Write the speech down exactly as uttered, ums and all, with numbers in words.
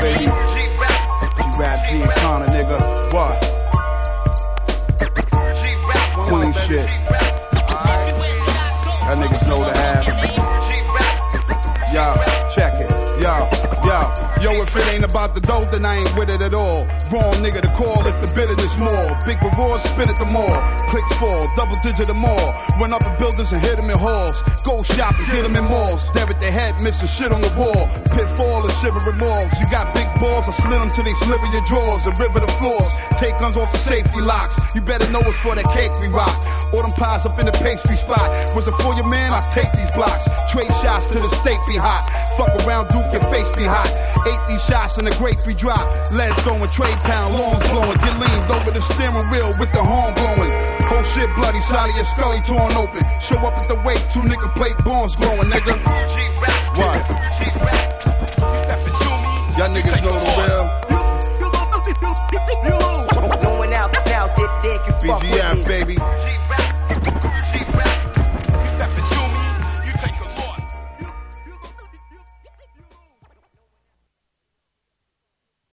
baby. G-Rap, G and Connor, nigga. What? Clean shit. Y'all niggas know the half. Yo, check it. Yo, yo, yo, if it ain't about the dough, then I ain't with it at all. Wrong nigga to call if the bitterness more. Big rewards, spit at the mall. Clicks fall, double digit or more. Run up in buildings and hit them in halls. Go shop and get them in malls. There at their head, missing shit on the wall. Pitfall and shivering malls. You got big balls, I slit them till they sliver your drawers and river the floors. Take guns off the safety locks. You better know it's for that cake we rock. All them pies up in the pastry spot. Was it for your man? I take these blocks. Trade shots till the steak be hot. Fuck around, Duke, your face be hot. Ate these shots and the grape we drop. Lead throwing, trade pound, long flowing. Get leaned over the steering wheel with the horn blowing. Whole shit bloody, side of your scully torn open. Show up at the wake, two nigga plate bones glowing, nigga. What? Y'all niggas know the real. Going out now, dick, dick, you fuck with me. B G M, baby.